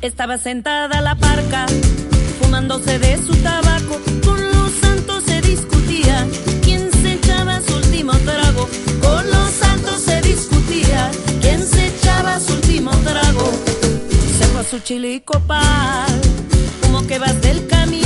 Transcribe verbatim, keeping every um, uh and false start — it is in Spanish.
Estaba sentada la parca, fumándose de su tabaco. Con los santos se discutía quién se echaba su último trago. Con los santos se discutía quién se echaba su último trago. Se fue a su chile y copal, como que vas del camino.